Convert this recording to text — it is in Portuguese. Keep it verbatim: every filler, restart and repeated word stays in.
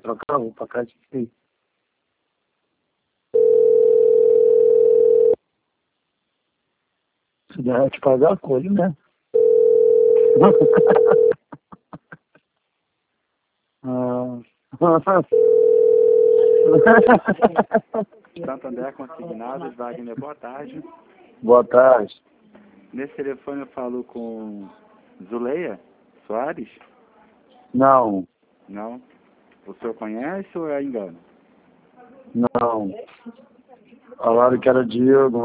trocar, vou pra casa de se der te pagar, colhe, né? Ah. Santo André Consignados, Wagner, boa tarde. Boa tarde. Nesse telefone eu falo com Zuleia Soares? Não, Não? O senhor conhece ou é engano? não. Falaram que era Diego.